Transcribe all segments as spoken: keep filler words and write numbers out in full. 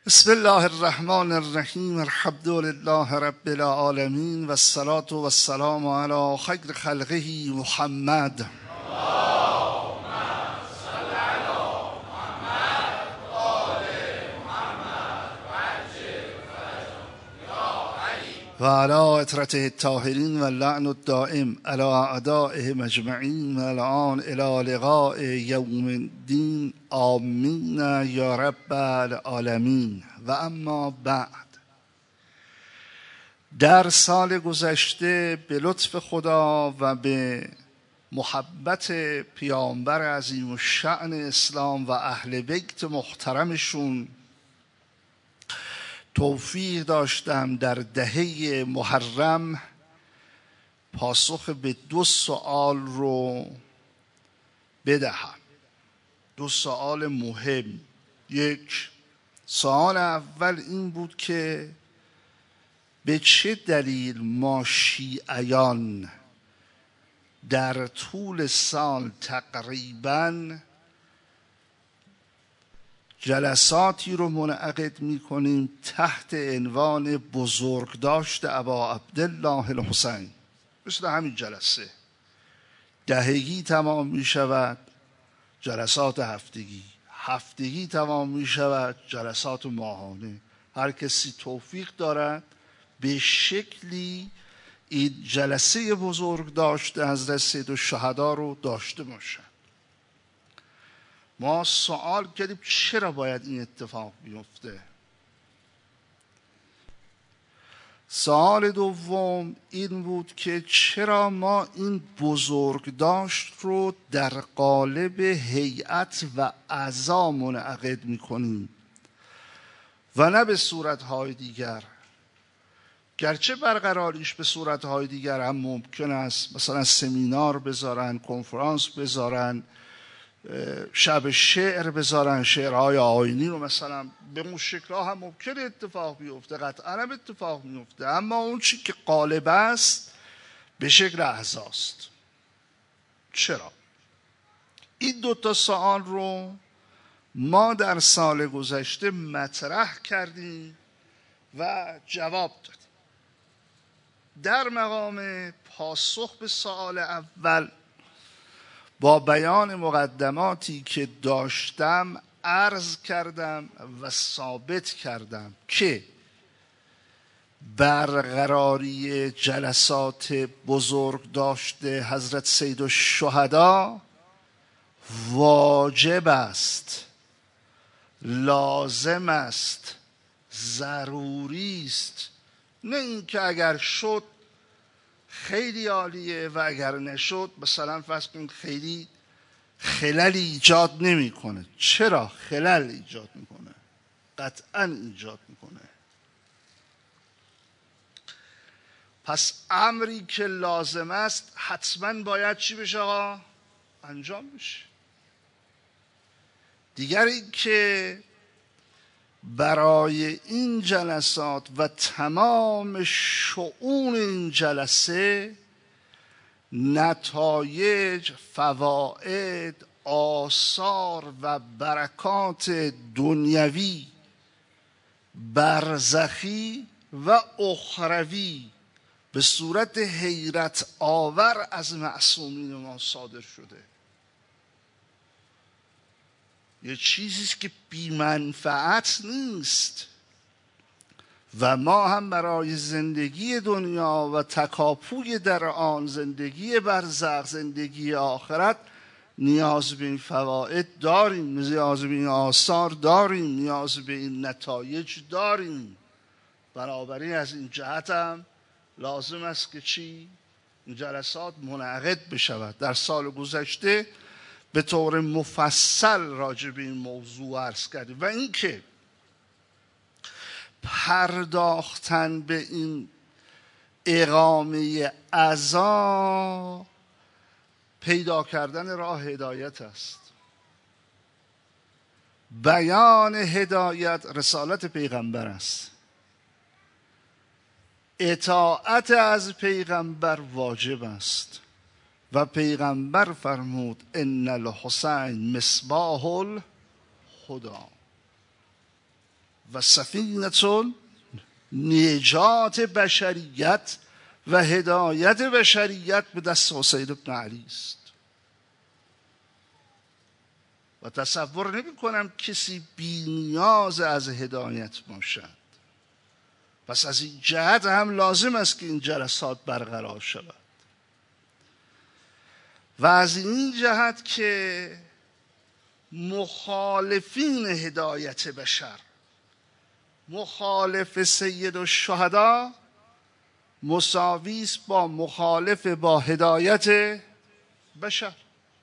بسم الله الرحمن الرحیم. الحمد لله رب العالمین و الصلاة و السلام علی خیر خلقه محمد. و علی اطرته الطاهرین و اللعن الدائم علی اعدائهم اجمعین و الان الی لقاء یوم الدین. آمین یا رب العالمین. و اما بعد، در سال گذشته به لطف خدا و به محبت پیامبر عظیم الشأن اسلام و اهل بیت محترمشون توفیق داشتم در دهه محرم پاسخ به دو سوال رو بدهم. دو سوال مهم. یک، سوال اول این بود که به چه دلیل ما شیعیان در طول سال تقریباً جلساتی رو منعقد می کنیم تحت عنوان بزرگداشت ابا عبدالله الحسین. مثل همین جلسه دهگی تمام می شود، جلسات هفتگی، هفتگی تمام می شود، جلسات ماهانه. هر کسی توفیق دارد به شکلی این جلسه بزرگداشت حضرت سیدالشهدا رو داشته باشد. ما سوال کردیم چرا باید این اتفاق بیفته. سوال دوم این بود که چرا ما این بزرگداشت رو در قالب هیئت و اعضا منعقد میکنیم و نه به صورتهای دیگر، گرچه برقراریش به صورتهای دیگر هم ممکن است، مثلا سمینار بذارن، کنفرانس بذارن، شب شعر بذارن، شعرهای آیینی رو مثلا به اون شکلها هم ممکن اتفاق بیفته، قطعا هم اتفاق میفته، اما اون چی که غالب است به شکل اعضاست. چرا؟ این دوتا سوال رو ما در سال گذشته مطرح کردیم و جواب دادیم. در مقام پاسخ به سوال اول با بیان مقدماتی که داشتم عرض کردم و ثابت کردم که برقراری جلسات بزرگ داشته حضرت سیدالشهدا واجب است، لازم است، ضروری است. نه اینکه اگر شد خیلی عالیه و اگر نشد مثلا فرض کن خیلی خلل ایجاد نمیکنه. چرا خلل ایجاد میکنه؟ قطعا ایجاد میکنه. پس امری که لازم است حتما باید چی بشه آقا؟ انجام بشه. دیگر این که برای این جلسات و تمام شؤون این جلسه نتایج، فواید، آثار و برکات دنیوی، برزخی و اخروی به صورت حیرت آور از معصومین ما صادر شده. یه چیزیست که بی منفعت نیست و ما هم برای زندگی دنیا و تکاپوی در آن، زندگی برزخ، زندگی آخرت، نیاز به این فواید داریم، نیاز به این آثار داریم، نیاز به این نتایج داریم. بنابراین از این جهت هم لازم است که چی؟ این جلسات منعقد بشود. در سال گذشته به طور مفصل راجع به این موضوع عرض کردیم و اینکه پرداختن به این اقامه اعضا پیدا کردن راه هدایت است. بیان هدایت رسالت پیغمبر است. اطاعت از پیغمبر واجب است و پیغمبر فرمود ان الحسین مصباح الهدی و سفینة نجات بشریت و هدایت بشریت به دست حسین بن علی است. و تصور نمی کنم کسی بی نیاز از هدایت باشد. پس از این جهت هم لازم است که این جلسات برقرار شود و از این جهت که مخالفین هدایت بشر، مخالف سید الشهدا مساوی است با مخالف با هدایت بشر.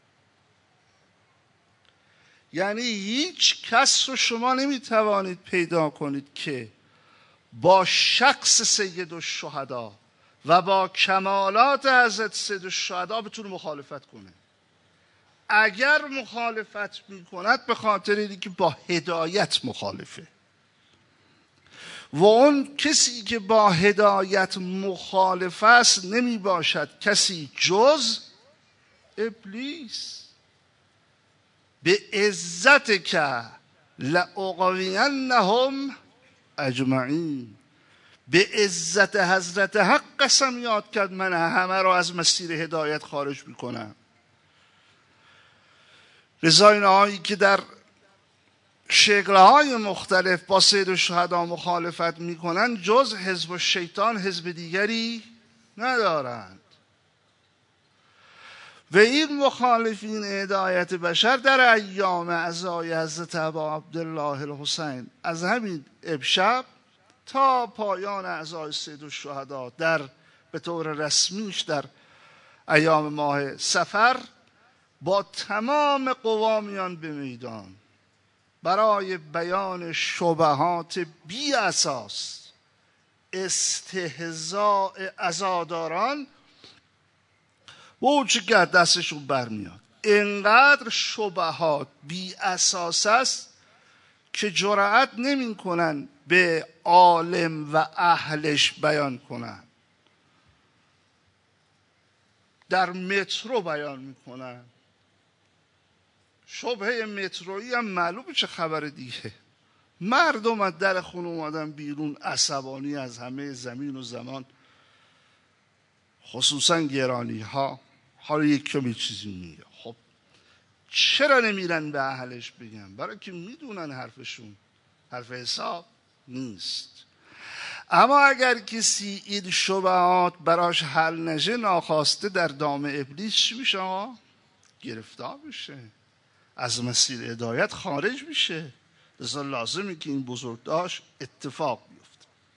یعنی هیچ کس رو شما نمیتوانید پیدا کنید که با شخص سید الشهدا و با کمالات حضرت سید الشهدا بتونه مخالفت کنه. اگر مخالفت میکند به خاطر اینکه که با هدایت مخالفه، و اون کسی که با هدایت مخالف است نمی باشد کسی جز ابلیس. به عزت که لأغوینهم اجمعین، به عزت حضرت حق قسم یاد کرد من همه را از مسیر هدایت خارج میکنم. لذا اینهایی که در شکل‌های مختلف با سید الشهدا مخالفت میکنن جز حزب الشیطان حزب دیگری ندارند. و این مخالفین هدایت بشر در ایام عزای حضرت ابا عبدالله الحسین از همین امشب تا پایان عزای سید الشهدا در به طور رسمیش در ایام ماه صفر با تمام قوا میان به میدان برای بیان شبهات بی اساس، استهزاء عزاداران و اون چه که دستشون برمیاد. اینقدر شبهات بی اساس است که جرأت نمی کنن به عالم و اهلش بیان کنن، در مترو بیان میکنن. شبهه مترویی هم معلومه چه خبر دیگه. مردم از در خونه اومدن بیرون عصبانی از همه زمین و زمان، خصوصا گرانی ها. حالا یک کمی چیزی میگه، خب چرا نمیرن به اهلش بگن؟ برای که میدونن حرفشون حرف حساب نیست. اما اگر کسی این شبهات براش حل نشه ناخواسته در دام ابلیس چی میشه؟ آقا گرفتار میشه، از مسیر هدایت خارج میشه. لذا لازمه که این بزرگداشت اتفاق بیفته.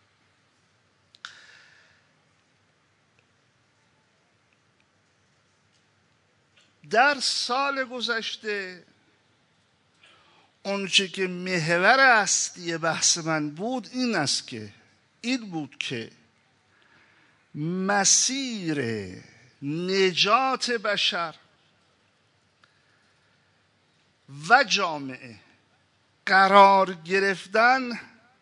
در سال گذشته اونچه که محور اصلی بحث من بود این است که این بود که مسیر نجات بشر و جامعه، قرار گرفتن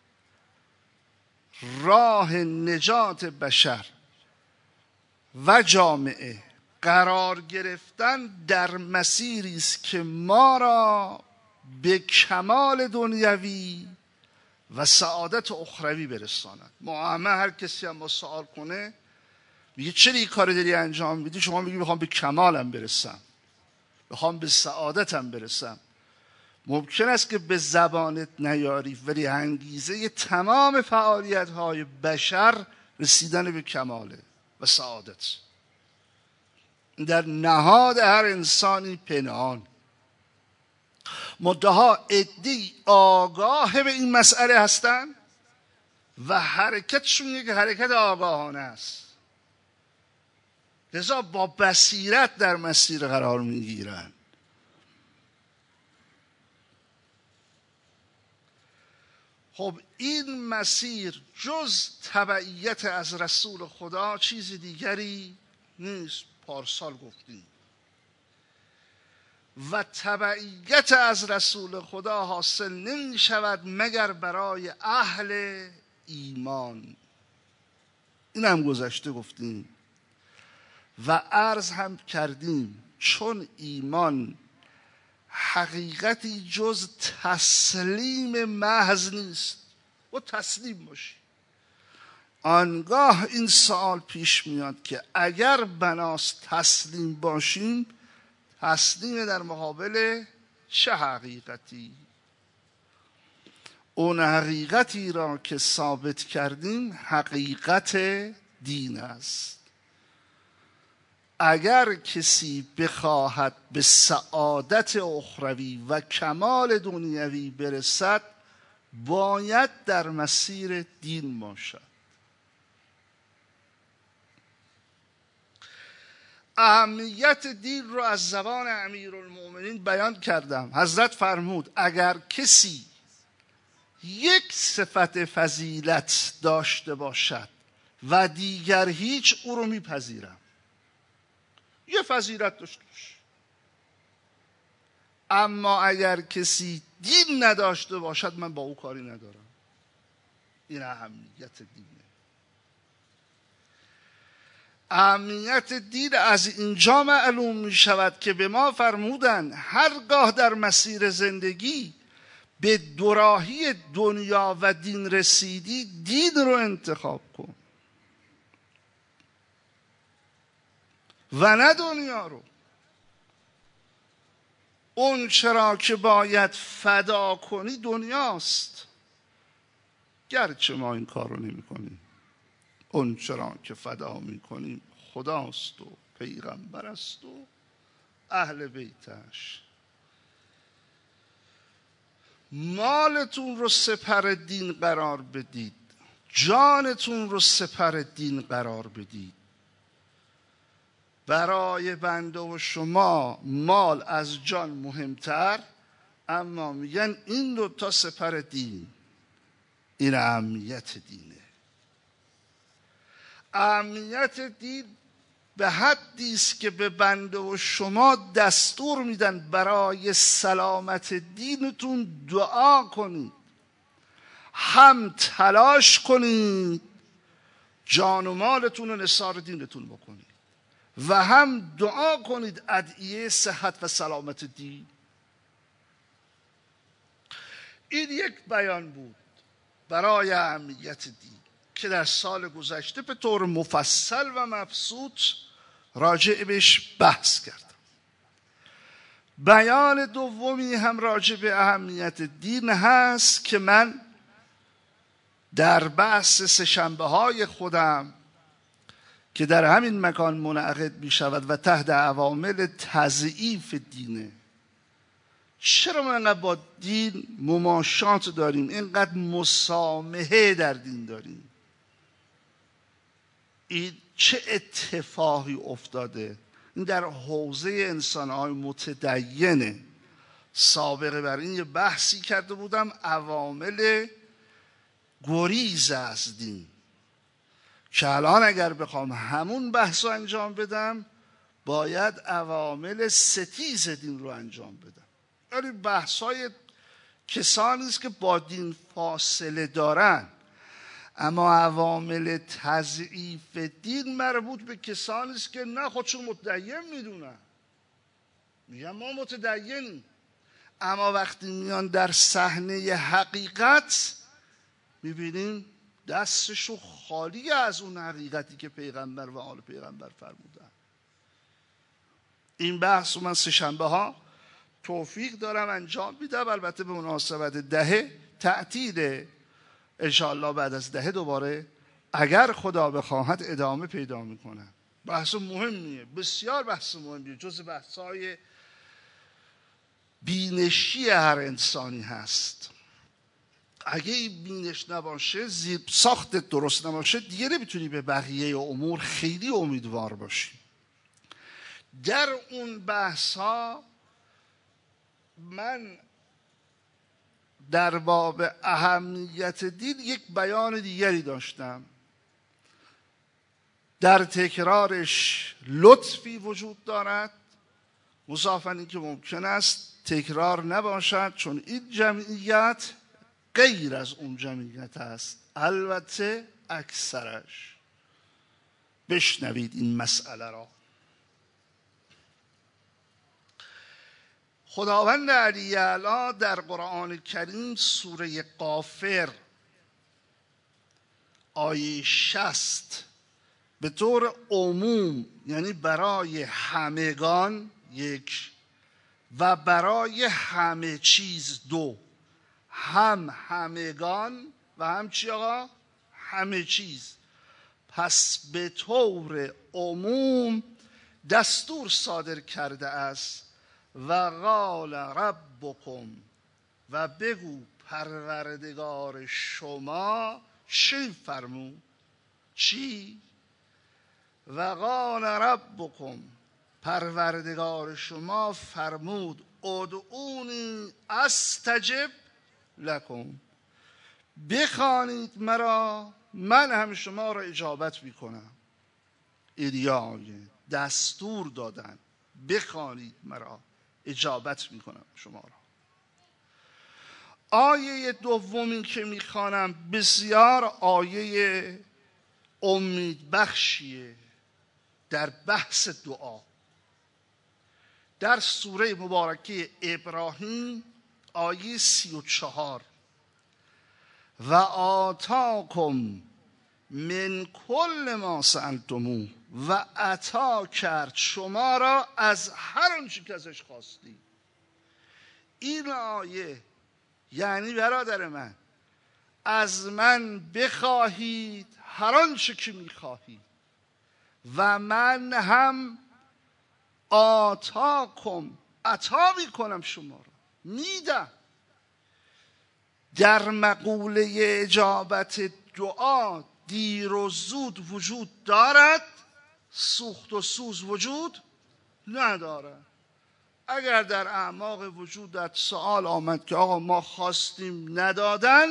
راه نجات بشر و جامعه قرار گرفتن در مسیری است که ما را به کمال دنیوی و سعادت اخروی برساند. ما همه هر کسی هم با سوال کنه میگه چرا این کار داری انجام میدی؟ شما میگی میخوام به کمالم برسم، میخوام به سعادتم برسم. ممکن است که به زبانت نیاری ولی انگیزه تمام فعالیت های بشر رسیدن به کماله و سعادت. در نهاد هر انسانی پنهان، منتها عده‌ای آگاه به این مسئله هستند و حرکتشون یک حرکت آگاهانه است. لذا با بصیرت در مسیر قرار میگیرند. خب این مسیر جز تبعیت از رسول خدا چیز دیگری نیست. پارسال گفتیم و تبعیت از رسول خدا حاصل نمی شود مگر برای اهل ایمان. این هم گذشته گفتیم و عرض هم کردیم، چون ایمان حقیقتی جز تسلیم محض نیست. و تسلیم باشی. آنگاه این سوال پیش میاد که اگر بناس تسلیم باشیم، تسلیم در مقابل چه حقیقتی؟ اون حقیقتی را که ثابت کردیم حقیقت دین است. اگر کسی بخواهد به سعادت اخروی و کمال دنیوی برسد، باید در مسیر دین باشد. اهمیت دین رو از زبان امیرالمؤمنین بیان کردم. حضرت فرمود اگر کسی یک صفت فضیلت داشته باشد و دیگر هیچ، او رو میپذیرم. یه فضیلت داشته باشه. اما اگر کسی دین نداشته باشد، من با او کاری ندارم. این اهمیت دینه. اهمیت دین از اینجا معلوم می شود که به ما فرمودن هرگاه در مسیر زندگی به دوراهی دنیا و دین رسیدی، دین رو انتخاب کن و نه دنیا رو. اون چرا که باید فدا کنی دنیاست، گرچه ما این کار رو نمی کنیم. اون چرا که فدا می کنیم خداست و پیغمبر است و اهل بیتش. مالتون رو سپر دین قرار بدید، جانتون رو سپر دین قرار بدید. برای بنده و شما مال از جان مهمتر، اما میگن این دو تا سپر دین. این اهمیت دینه. اهمیت دین به حدی است که به بنده و شما دستور میدن برای سلامت دینتون دعا کنید، هم تلاش کنید جان و مالتون رو نثار دینتون بکنید و هم دعا کنید ادعیه صحت و سلامت دین. این یک بیان بود برای اهمیت دین که در سال گذشته به طور مفصل و مبسوط راجع بهش بحث کردم. بیان دومی هم راجع به اهمیت دین هست که من در بحث سه‌شنبه های خودم که در همین مکان منعقد می شود و تحت عوامل تضعیف دینه. چرا ما اینقدر با دین مماشات داریم، اینقدر مسامحه در دین داریم؟ این چه اتفاقی افتاده؟ این در حوزه انسان‌های متدینه. سابقه بر این یه بحثی کرده بودم، عوامل گریز از دین، که الان اگر بخوام همون بحث رو انجام بدم باید عوامل ستیز دین رو انجام بدم. یعنی بحث‌های کسانی است که با دین فاصله دارن. اما عوامل تضعیف دین مربوط به کسانی است که نه خودشون متدین میدونن، میگن ما متدینیم، اما وقتی میان در صحنه حقیقت میبینیم دستشو خالی از اون حقیقتی که پیغمبر و آل پیغمبر فرمودن. این بحث رو من سه‌شنبه ها توفیق دارم انجام میدم، البته به مناسبت دهه تعطیل، انشاءالله بعد از دهه دوباره اگر خدا بخواهد ادامه پیدا میکنه. بحث مهمیه، بسیار بحث مهمیه، جز بحث‌های بینشی هر انسانی هست. اگه این بینش نباشه، زیر ساخت درست نباشه، دیگه نمیتونی به بقیه امور خیلی امیدوار باشی. در اون بحث ها من در باب اهمیت دین یک بیان دیگری داشتم. در تکرارش لطفی وجود دارد، مضافاً این که ممکن است تکرار نباشد، چون این جمعیت غیر از اون جمعیت است. البته اکثرش. بشنوید این مسئله را. خداوند علی اعلی در قرآن کریم سوره غافر آیه شصت به طور عموم یعنی برای همگان یک و برای همه چیز دو. هم همگان و هم چی آقا؟ همه چیز. پس به طور عموم دستور صادر کرده است و قال ربکم و بگو پروردگار شما چی فرمود؟ چی؟ و قال ربکم پروردگار شما فرمود ادعونی استجب لکم، بخوانید مرا من هم شما را اجابت میکنم. ایلیای دستور دادن بخوانید مرا اجابت میکنم شما را. آیه دومی که میخوانم بسیار آیه امید بخشیه در بحث دعا. در سوره مبارکه ابراهیم آیه سی و چهار و آتاکم من کل ما سألتموه و عطا کرد شما را از هر آنچه که ازش خواستی. این آیه یعنی برادر من از من بخواهید هر آنچه که میخواهید و من هم آتاکم عطا میکنم شما را، میدم. در مقوله اجابت دعا دیر و زود وجود دارد، سوخت و سوز وجود ندارد. اگر در اعماق وجودت سوال آمد که آقا ما خواستیم ندادن،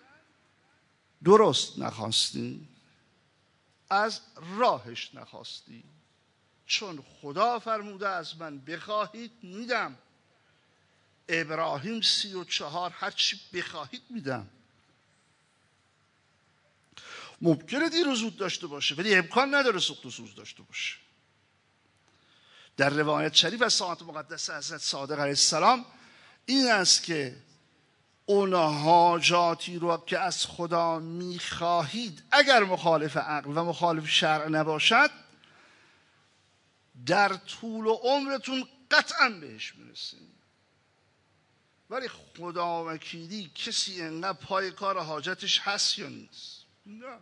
درست نخواستیم، از راهش نخواستی، چون خدا فرموده از من بخواهید میدم. ابراهیم سی و چهار هرچی بخواهید میدم. ممکنه دیر و زود داشته باشه ولی امکان نداره سوخت و سوز داشته باشه. در روایت شریف از ساعت مقدس حضرت صادق علیه السلام این است که اون حاجاتی رو که از خدا میخواهید اگر مخالف عقل و مخالف شرع نباشد در طول عمرتون قطعا بهش میرسید. ولی خدا وکیلی کسی انقدر پای کار حاجتش هست یا نیست؟ نه.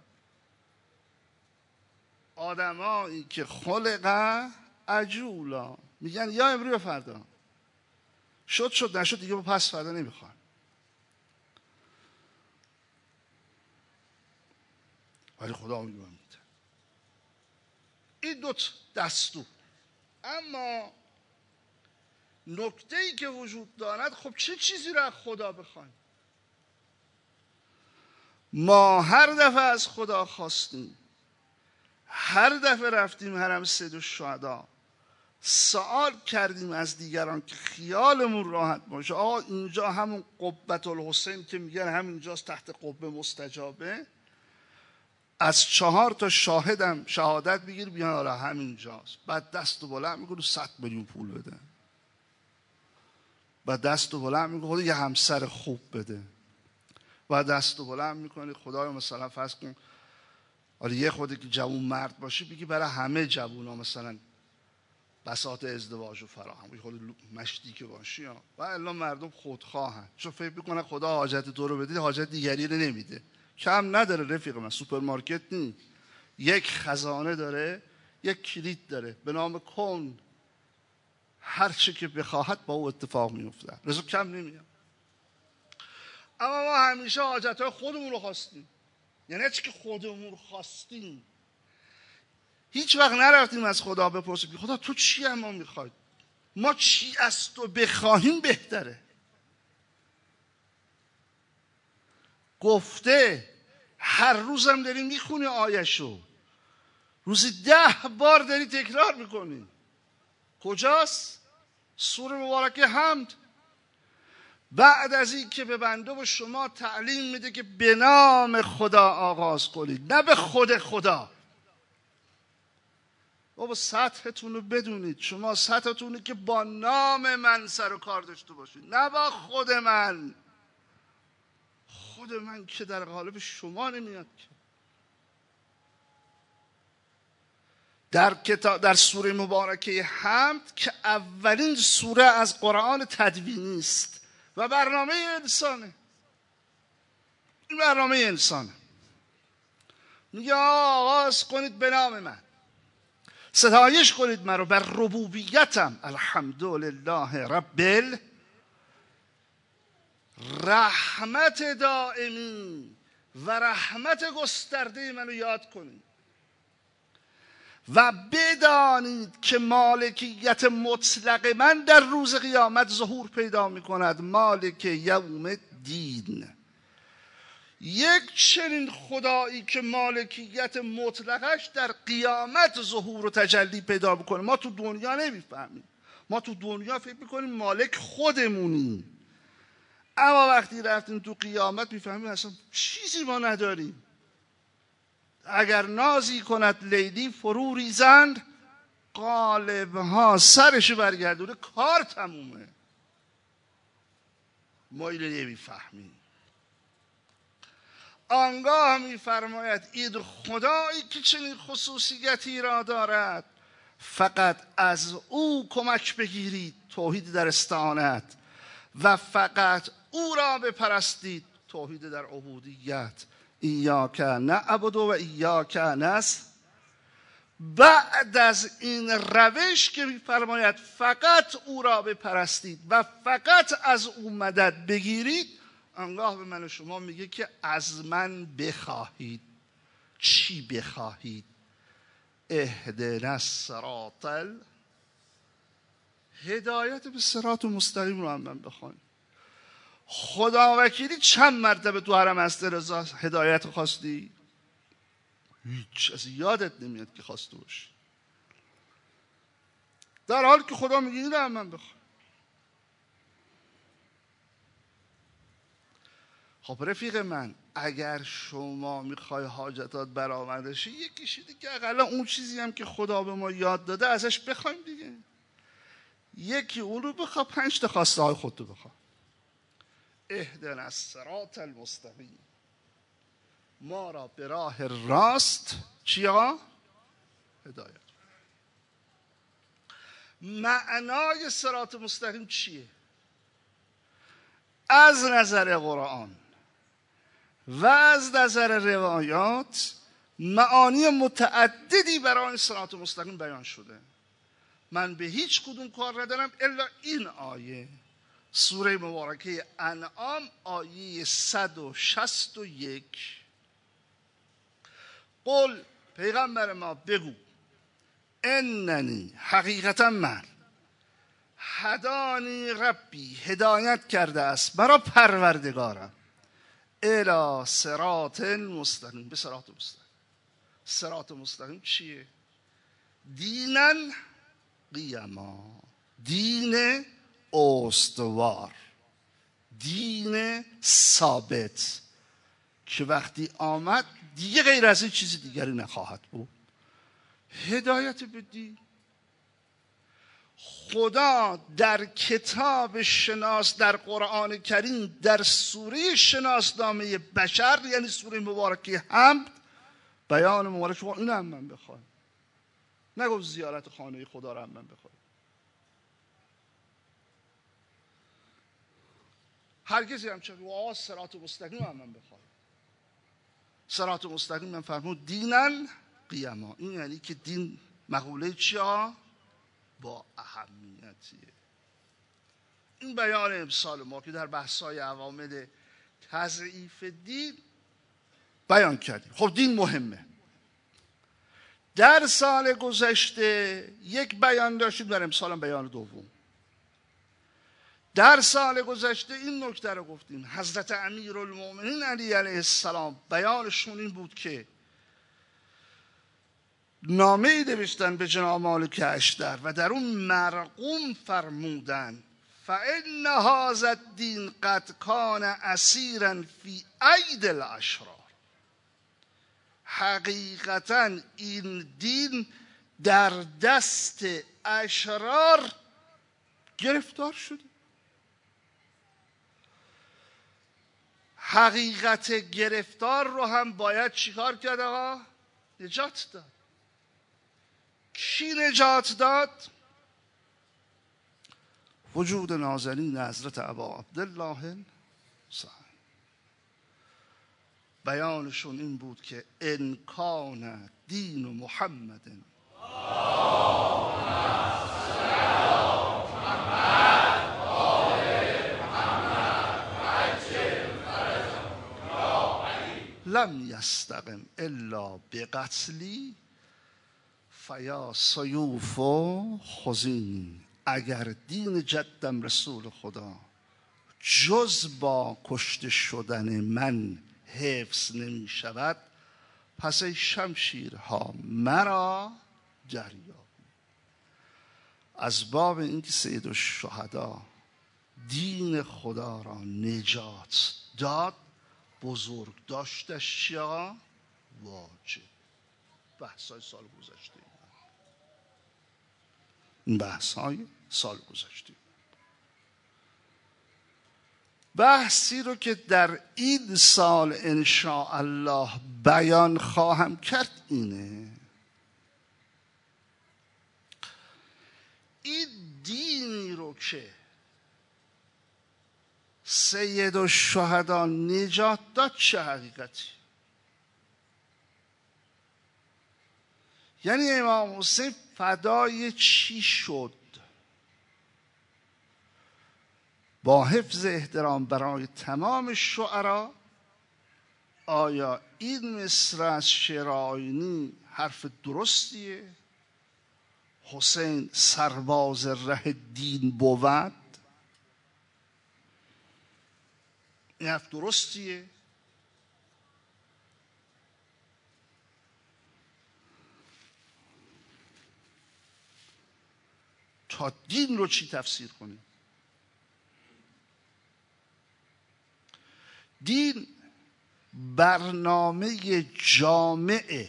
آدمایی که خلق عجولا میگن یا امروز یا فردا، شد شد نشد دیگه با پس فردا نمیخوان. ولی خدا میگه میده. این دوت دستور. اما نکته ای که وجود دارد، خب چه چیزی را از خدا بخوایم؟ ما هر دفعه از خدا خواستیم، هر دفعه رفتیم حرم سید الشهدا سوال کردیم از دیگران که خیالمون راحت باشه آقا اینجا همون قبة الحسین که میگن همینجاست تحت قبه مستجابه، از چهار تا شاهدم شهادت بگیر بیان آره همینجاست. بعد دست و بلند میکنه صد میلیون پول بده، بعد دست و بلند میکنه خدا یه همسر خوب بده، بعد دست و بلند میکنه خدایا مثلا فرض کن آره یه خودی که جوون مرد باشه بگی برای همه جوونا مثلا بساط ازدواج و فراهم، یه خود مشتی که باشی ها. و الا مردم خودخواهن، چون فکر میکنن خدا حاجت تو رو بده حاجت دیگری رو نمیده. کم نداره رفیق من، سوپرمارکت نیست، یک خزانه داره، یک کلید داره به نام کن، هر چی که بخواهد با او اتفاق میفته، رزق کم نمیاد. اما ما همیشه حاجتهای خودمون رو خواستیم، یعنی هر چی که خودمون رو خواستیم هیچ وقت نرفتیم از خدا بپرسیم خدا تو چی اما میخوای؟ ما چی از تو بخواهیم بهتره. گفته هر روزم داری میخونی آیشو، روزی ده بار داری تکرار میکنی. کجاست؟ سوره مبارکه حمد. بعد از این که به بنده و شما تعلیم میده که به نام خدا آغاز کنید، نه به خود خدا. بابا سطحتون رو بدونید، شما سطحتونه که با نام من سر و کار داشته باشید، نه با خود من. خود من که در قالب شما نمیاد که. در کتاب در سوره مبارکه حمد که اولین سوره از قرآن تدوینی است و برنامه انسانه. این برنامه انسانه. میگه آغاز کنید به نام من، ستایش کنید من رو بر ربوبیتم، الحمدلله رب رحمت دائمی و رحمت گسترده منو یاد کنید و بدانید که مالکیت مطلق من در روز قیامت ظهور پیدا می کند. مالک یوم الدین. یک چنین خدایی که مالکیت مطلقش در قیامت ظهور و تجلی پیدا بکنه ما تو دنیا نمیفهمیم. ما تو دنیا فکر میکنیم مالک خودمونیم، اما وقتی رفتیم تو قیامت میفهمیم اصلا چیزی ما نداریم. اگر نازی کند لیلی فرو ریزند، قالبها سرش برگردونه، کار تمومه. ما اینو نمیفهمیم. آنگاه میفرماید این خدایی که چنین خصوصیتی را دارد فقط از او کمک بگیرید، توحید در استعانت، و فقط او را بپرستید، توحید در عبودیت. ایاک نعبد و ایاک نستعین. بعد از این روش که میفرماید فقط او را بپرستید و فقط از او مدد بگیرید، آنگاه به من و شما میگه که از من بخواهید. چی بخواهید؟ اهدنا الصراط، هدایت به صراط مستقیم رو هم من بخواهید. خدا وکیلی چند مرتبه تو حرم استرضا هدایت خواستی؟ هیچ، از یادت نمیاد که خواسته باشی، در حالی که خدا میگه این رو هم من بخواه. خب رفیق من، اگر شما میخوای حاجتات برآورده شه، یکیش اینه که اقلا اون چیزی هم که خدا به ما یاد داده ازش بخوایم دیگه. یکی اون رو بخوا، پنج تا خواسته های خودتو بخوا. اهدنا الصراط المستقیم، ما را به راه راست چیا؟ هدایت. معنای صراط مستقیم چیه؟ از نظر قرآن و از نظر روایات معانی متعددی برای صراط مستقیم بیان شده. من به هیچ کدوم کار ندارم الا این آیه، سوره مبارکه انعام آیه صد و شصت و یک. قل، پیغمبر ما بگو، اننی، حقیقتا من، هدانی ربی، هدایت کرده است برای پروردگارم، الی صراط مستقیم، به صراط مستقیم. صراط مستقیم چیه؟ دینن قیما، دین استوار، دین ثابت که وقتی آمد دیگه غیر از این چیزی دیگری نخواهد بود. هدایت به دین. خدا در کتاب شناس، در قرآن کریم، در سوره شناسنامه بشر، یعنی سوره مبارکه حمد، بیان مبارک شما این هم من بخواهیم. نگفت زیارت خانه خدا رو هم من بخواهیم. هرگز هم چه واه صراط مستقیم هم من بخواهیم. صراط مستقیم من فرمود دینن قیما. این یعنی که دین مقوله چیا؟ با اهمیتیه. این بیان امسال ما که در بحث‌های عوامل تضعیف دین بیان کردیم. خب دین مهمه. در سال گذشته یک بیان داشتیم، در امسال هم بیان دوم. در سال گذشته این نکته رو گفتیم، حضرت امیرالمومنین علی علیه السلام بیانشون این بود که نامه‌ای نوشتن به جناب مالک اشتر و در اون مرقوم فرمودن فإن هذا الدین قد کان اسیرا فی اید الاشرار. حقیقتا این دین در دست اشرار گرفتار شده. حقیقت گرفتار رو هم باید چیکار کرد آقا؟ نجات داد. کی نجات داد؟ وجود نازنین حضرت ابا عبدالله صحیح. بیانشون این بود که ان کان دین محمد لم یستقم الا بقتلی فیا سیوف خزین. اگر دین جدم رسول خدا جز با کشته شدن من حفظ نمی شود، پس ای شمشیرها مرا دریا. از باب اینکه سید الشهدا دین خدا را نجات داد، بزرگ داشتش یا واجب. بحثای سال گذشته این بحثای سال گذشته بحثی رو که در این سال انشاءالله بیان خواهم کرد اینه: این دینی رو که سید الشهدا نجات داد چه حقیقتی؟ یعنی امام حسین فدای چی شد؟ با حفظ احترام برای تمام شعرا، آیا این مصر از شعر آیینی حرف درستیه؟ حسین سرباز ره دین بود؟ این حرف درستیه؟ تا دین رو چی تفسیر کنیم؟ دین برنامه جامع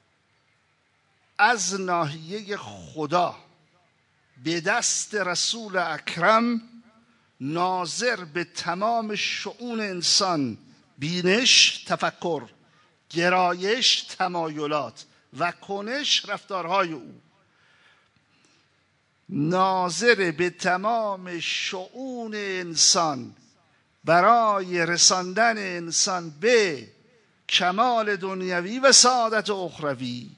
از ناحیه خدا به دست رسول اکرم ناظر به تمام شؤون انسان، بینش، تفکر، گرایش، تمایلات و کنش، رفتارهای او، ناظر به تمام شؤون انسان برای رساندن انسان به کمال دنیوی و سعادت اخروی.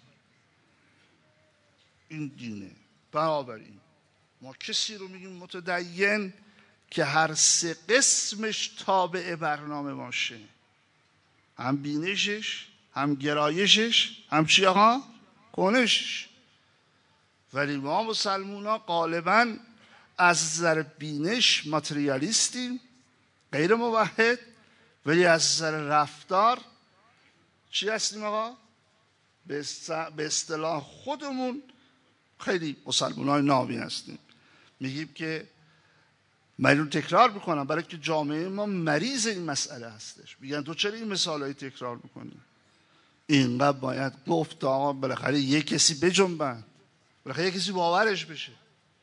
این دینه. بنابراین ما کسی رو میگیم متدین که هر سه قسمش تابع برنامه باشه: هم بینشش، هم گرایشش، هم چی آقا؟ کنشش. ولی ما مسلمون ها غالبا از نظر بینش ماتریالیستیم، غیر موحد، ولی از نظر رفتار چی هستیم آقا؟ به اصطلاح خودمون خیلی مسلمان های نامی هستیم. میگیم که من رو تکرار میکنم برای که جامعه ما مریض این مسئله هستش. میگن تو چرا این مثال های تکرار میکنی؟ اینقدر باید گفت آقا بالاخره یک کسی بجنبن، بالاخره یک کسی باورش بشه.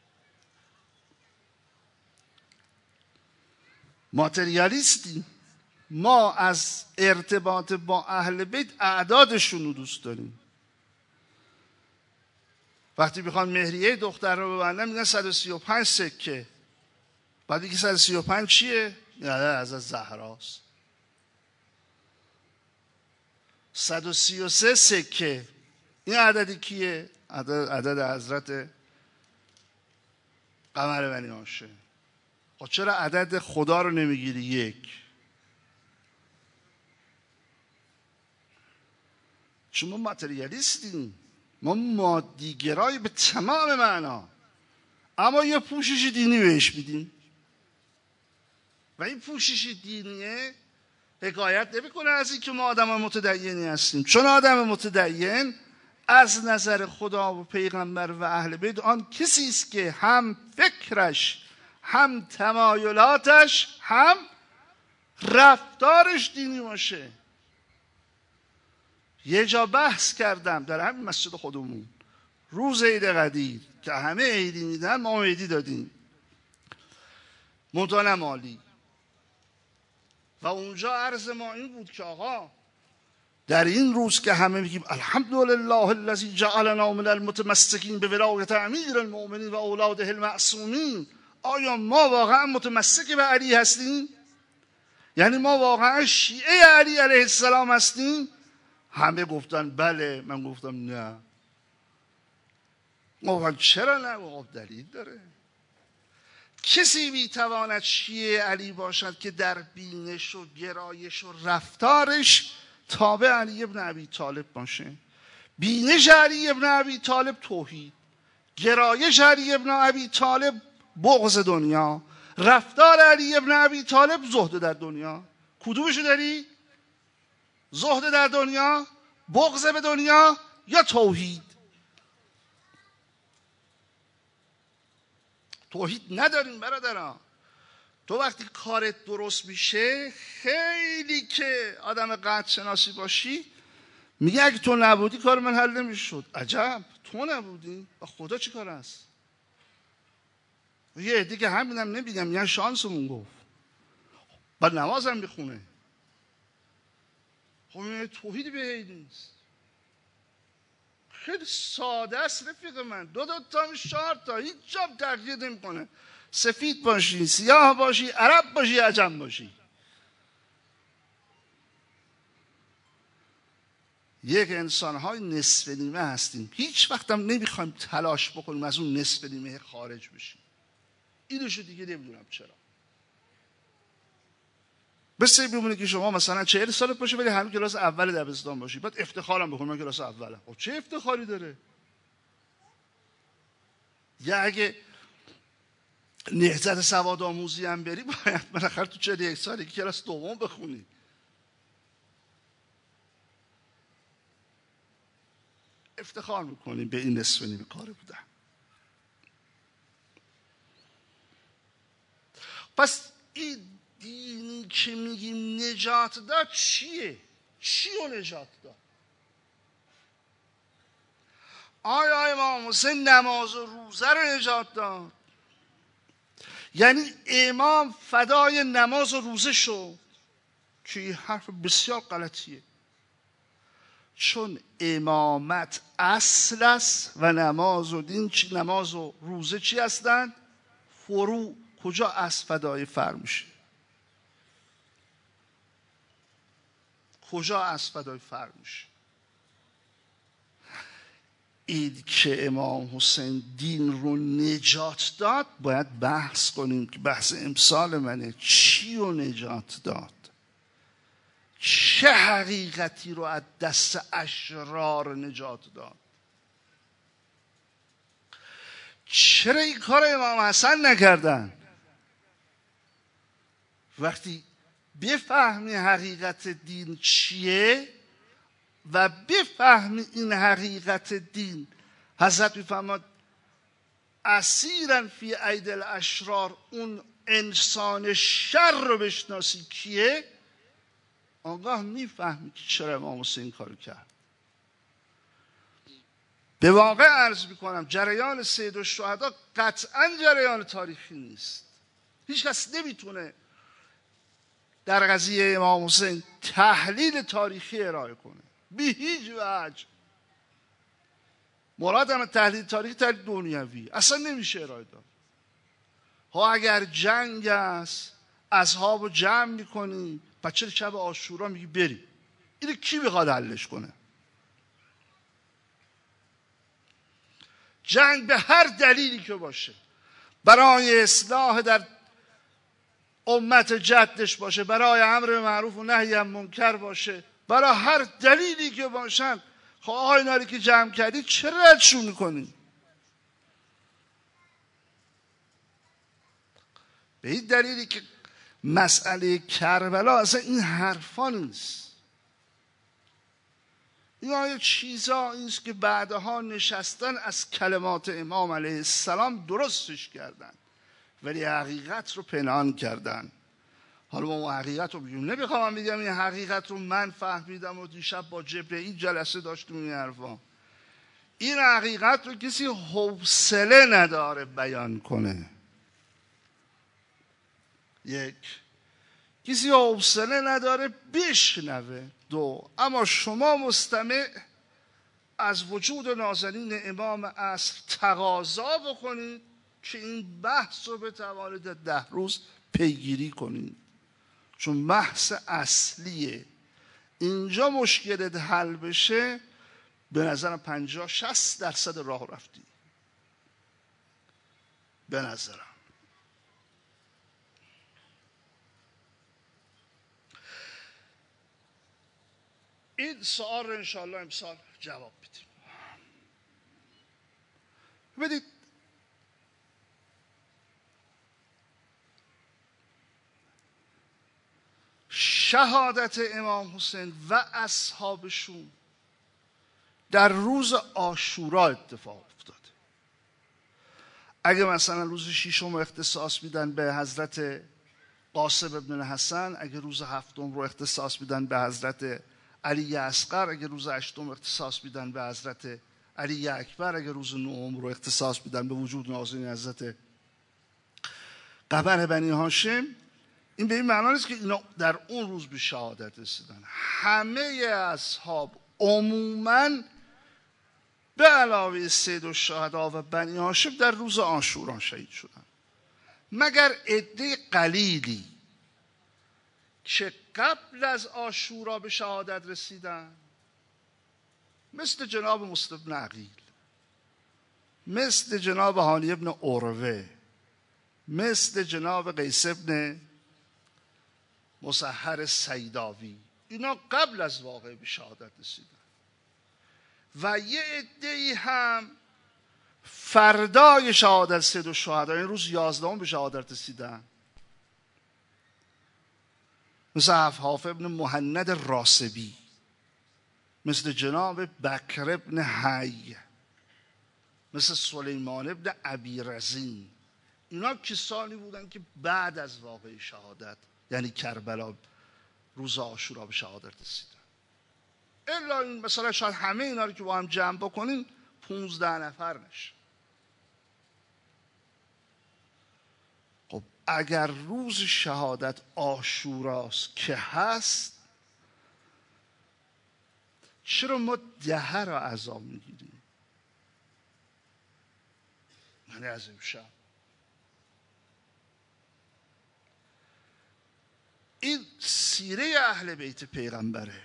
ماتریالیستی. ما از ارتباط با اهل بیت اعدادشون رو دوست داریم. وقتی میخوان مهریه دختر رو ببندن میگن صد و سی و پنج سکه. بعد دیگه صد و سی و پنج چیه؟ یعنی از زهراست. صد و سی و سه سکه. این عددی کیه؟ عدد, عدد حضرت قمر بنی هاشم. خب چرا عدد خدا رو نمیگیری یک؟ چون ما ماتریالیستیم، ما مادیگرایی به تمام معنا، اما یه پوشش دینی بهش میدیم و این پوشش دینیه حکایت نمیکنه از این که ما آدم متدینی هستیم. چون آدم متدین از نظر خدا و پیغمبر و اهل بیت آن کسی است که هم فکرش، هم تمایلاتش، هم رفتارش دینی باشه. یه جا بحث کردم در همین مسجد خودمون روز عید قدیر که همه عیدی میدن، ما عیدی دادیم منتها مالی، و اونجا عرض ما این بود که آقا در این روز که همه میگیم الحمدلله الذی جعلنا من المتمسکین به ولایت امیر المؤمنین و اولاده المعصومین، آیا ما واقعا متمسک به علی هستیم؟ یعنی ما واقعا شیعه علی علیه السلام هستیم؟ همه گفتن بله. من گفتم نه. گفتن چرا نه؟ گفت دلیل داره. کسی میتواند شیعه علی باشد که در بینش و گرایش و رفتارش تابع علی ابن ابی طالب باشه. بینش علی ابن ابی طالب توحید، گرایش علی ابن ابی طالب بغض دنیا، رفتار علی ابن ابی طالب زهد در دنیا. کدومشو داری؟ زهد در دنیا، بغض به دنیا، یا توحید؟ توحید نداریم برادران. تو وقتی کارت درست میشه، خیلی که آدم قدر شناسی باشی، میگه اگه تو نبودی کار من حل نمیشد. عجب، تو نبودی؟ با خدا چی کار است؟ یه عده که همینم نمیگم، یعنی شانسمون گفت، بعد نمازم میخونه. خب این توحید به هی نیست. خیلی ساده است رفیق من. دو دو تا چهار تا، هیچ جام تغییر نمیکنه. سفید باشی، سیاه باشی، عرب باشی، عجم باشی. یک انسان‌های نصف نیمه هستیم. هیچ وقت هم نمیخوایم تلاش بکنیم از اون نصف نیمه خارج بشیم. اینوشو دیگه نمیدونم چرا. بس ببینه که شما مثلا چهل سال باشه ولی همین کلاس اول دبستان باشی، بعد افتخارم بکنم من کلاس اولم. خب چه افتخاری داره؟ یا اگه نهضت سواد آموزی هم بری، باید بالاخره تو چهل یک سالی که کلاس دوم بخونی. افتخار میکنیم به این نصف نیمه کار بودن. پس این دینی که میگیم نجات داد چیه؟ چی رو نجات داد؟ آیا امام حسین نماز و روزه رو نجات داد؟ یعنی امام فدای نماز و روزه شد؟ که این حرف بسیار غلطیه. چون امامت اصل است و نماز و دین چی؟ نماز و روزه چی هستند؟ فرو. کجا اصل فدای فر میشه؟ کجا اصل فدای فر میشه؟ این که امام حسین دین رو نجات داد باید بحث کنیم که بحث امسال منه. چی رو نجات داد؟ چه حقیقتی رو از دست اشرار نجات داد؟ چرا این کار امام حسن نکردن؟ وقتی بفهمی حقیقت دین چیه و بفهمی این حقیقت دین، حضرت میفرماد اسیرا فی اید الاشرار، اون انسان شر رو بشناسی کیه، آنگاه میفهمی که چرا امام حسین کار کرد. به واقع عرض میکنم جریان سید الشهدا قطعا جریان تاریخی نیست. هیچ کس نمیتونه در قضیه امام حسین تحلیل تاریخی ارائه کنه به هیچ وجه. مراد هم تحلیل تاریخی تحلیل دنیوی اصلا نمیشه ارائه داد. ها اگر جنگ است اصحاب رو جمع میکنی، پس چرا شب عاشورا میگی بری؟ اینو کی میخواد حلش کنه؟ جنگ به هر دلیلی که باشه، برای اصلاح در امت جدش باشه، برای امر معروف و نهی عن منکر باشه، برای هر دلیلی که باشن، خب آقای اینا رو که جمع کردی چرا ردشون میکنی؟ به این دلیلی که مسئله کربلا اصلا این حرفا نیست. این آیه چیزا اینست که بعدها نشستن از کلمات امام علیه السلام درستش کردن ولی حقیقت رو پنهان کردن. حالا ما اون حقیقت رو بگیم، نمیخوام بگم این حقیقت رو من فهمیدم و دیشب با جبرئیل جلسه داشتیم این حرفا. این حقیقت رو کسی حوصله نداره بیان کنه. یک کسی حوصله نداره بشنوه. دو، اما شما مستمع از وجود نازنین امام عصر تقاضا بکنید که این بحث رو بتوانید در ده روز پیگیری کنید، چون بحث اصلیه. اینجا مشکلت حل بشه به نظرم پنجاه شصت درصد راه رفتی به نظرم. این سوال رو انشاءالله امسال جواب بدیم. بدید شهادت امام حسین و اصحابشون در روز عاشورا اتفاق افتاده. اگه مثلا روز ششم رو اختصاص میدن به حضرت قاسم ابن حسن، اگه روز هفتم رو اختصاص میدن به حضرت علی اصغر، اگه روز هشتم اختصاص میدن به حضرت علی اکبر، اگه روز نهم رو اختصاص میدن به وجود نازنین حضرت قمر بنی هاشم، این به این معنا نیست که اینا در اون روز به شهادت رسیدن. همه اصحاب عموماً به علاوه سید الشهدا و بنی هاشم در روز عاشورا شهید شدن، مگر عده قلیلی که قبل از عاشورا به شهادت رسیدن، مثل جناب مسلم بن عقیل، مثل جناب هانی ابن عروه، مثل جناب قیس ابن مسحر سیداوی. اینا قبل از واقعه به شهادت رسیدن و یه عده‌ای هم فردای شهادت سید الشهدا، این روز یازدهم به شهادت رسیدن، مثل حافظ ابن مهند راسبی، مثل جناب بکر ابن حی، مثل سلیمان ابن ابی رزین. اینا کسانی بودن که بعد از واقعه شهادت یعنی کربلا روز عاشورا به شهادت رسیدن. الا این مثلا شاید همه اینا رو که با هم جمع بکنیم پونزده نفر نشه. خب اگر روز شهادت عاشوراست که هست، چرا ما دهه را عزا میگیریم؟ یعنی از امشب این سیره اهل بیت پیغمبره.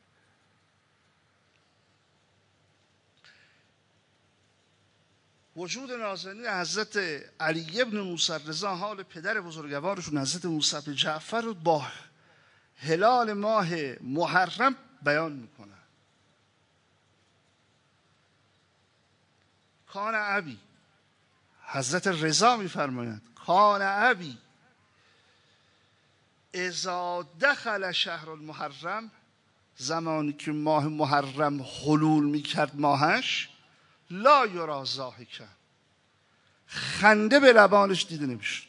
وجود نازنین حضرت علی ابن موسی رضا، حال پدر بزرگوارشون حضرت موسی بن جعفر رو با هلال ماه محرم بیان میکنن. کان ابی، حضرت رضا میفرمایند کان ابی اذا دخل شهر المحرم، زمانی که ماه محرم حلول میکرد ماهش، لا یرا ضاحکا، خنده به لبانش دیده نمیشد.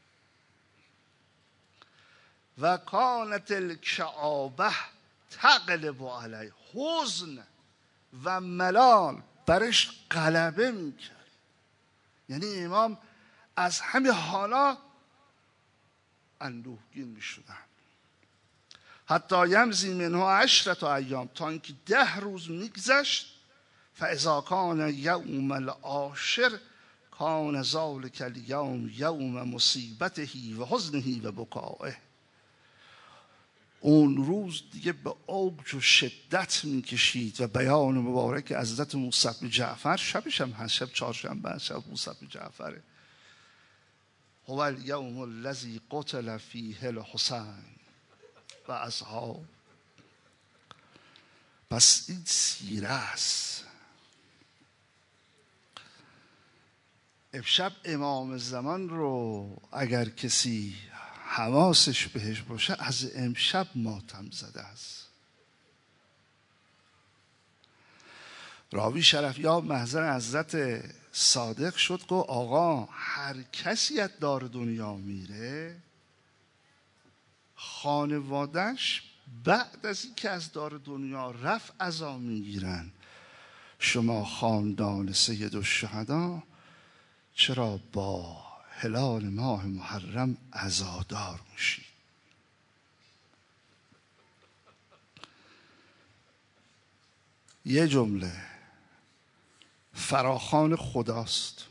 و کانت الکعابه تقلب علیه، حزن و ملال برش غلبه میکرد. یعنی امام از همه حالا اندوهگین میشدن. حتی یمضی منها عشرة ایام، تا اینکه ده روز میگذشت. فاذا کان یوم العاشر کان ذلک الیوم یوم مصیبته و حزنه و بکائه، اون روز دیگه به اوج و شدت میکشید. و بیان مبارک حضرت موسی بن جعفر، شبش هم هست، شب چهارشنبه، شب موسی بن جعفره، هو الیوم الذی قتل فیه الحسین و اصحاب. پس این سیره است. امشب امام زمان رو اگر کسی حواسش بهش باشه، از امشب ماتم زده است. راوی شرفیاب محضر حضرت صادق شد که آقا هر کسی از دار دنیا میره، خانوادش بعد از این که از دار دنیا رفت عزا میگیرن. شما خاندان سید الشهدا چرا با هلال ماه محرم عزادار میشید؟ یه جمله فراخوان خداست،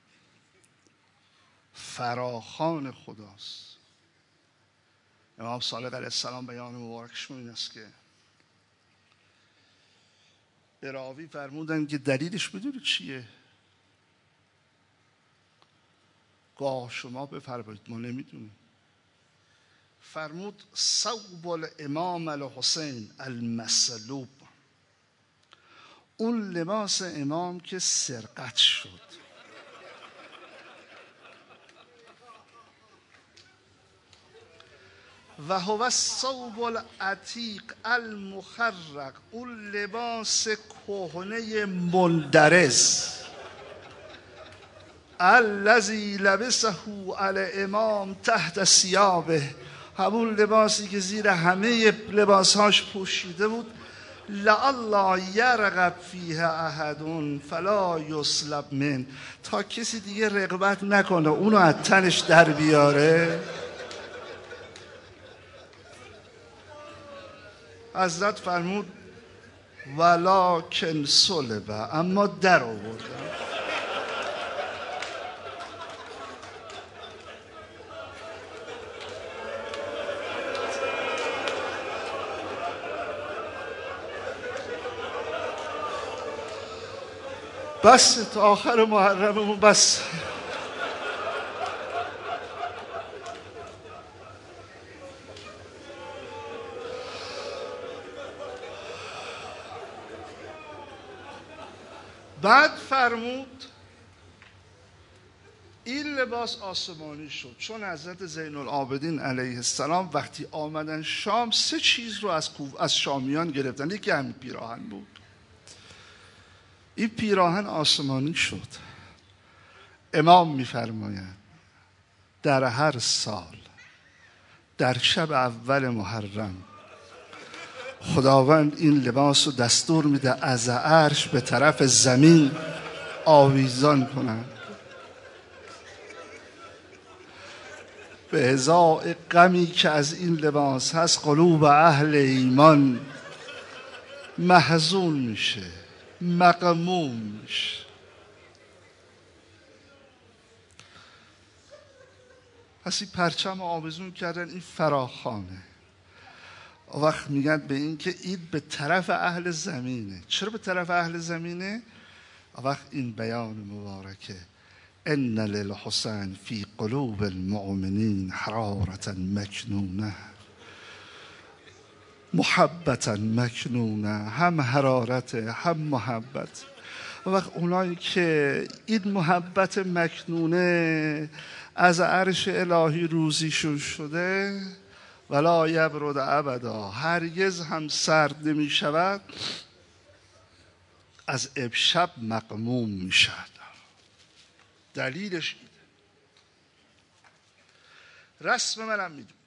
فراخوان خداست. امام صادق علیه السلام بیان مبارکشون این است که به راوی فرمودن که دلیلش بدونی چیه؟ گاه شما بفرمایید ما نمیدونیم. فرمود ثوب الامام الحسین المسلوب، اون لباس امام که سرقت شد. و هو الثوب العتیق المخرق، اون لباس کهنه مندرس الذی لبسه الامام تحت ثیابه، همون لباسی که زیر همه لباسهاش پوشیده بود. لعل یرغب فیه احد فلا یسلب من، تا کسی دیگه رغبت نکنه اونو از تنش در بیاره. حضرت فرمود ولکن صلبه، اما در آوردن. بس تا آخر محرممون بس. بعد فرمود این لباس آسمانی شد، چون حضرت زین العابدین علیه السلام وقتی آمدن شام سه چیز رو از از شامیان گرفتن. یکی همین پیراهن بود. این پیراهن آسمانی شد. امام می‌فرمایند در هر سال در شب اول محرم خداوند این لباس رو دستور میده از عرش به طرف زمین آویزان کنند. به هزار غمی که از این لباس هست قلوب اهل ایمان محزون میشه، مغموم میشه. پس این پرچم آویزون کردن، این فراخانه. وقت میگن به این که این به طرف اهل زمینه. چرا به طرف اهل زمینه؟ وقت این بیان مبارکه ان للحسین فی قلوب المؤمنین حرارة مکنونه، محبتا مکنونه، هم حرارته هم محبت. وقت اونایی که این محبت مکنونه از عرش الهی روزیشون شده، ولا یبرد ابدا، هرگز هم سرد نمی شود، از امشب مغموم می شود. دلیلش اینه. رسم منم میدون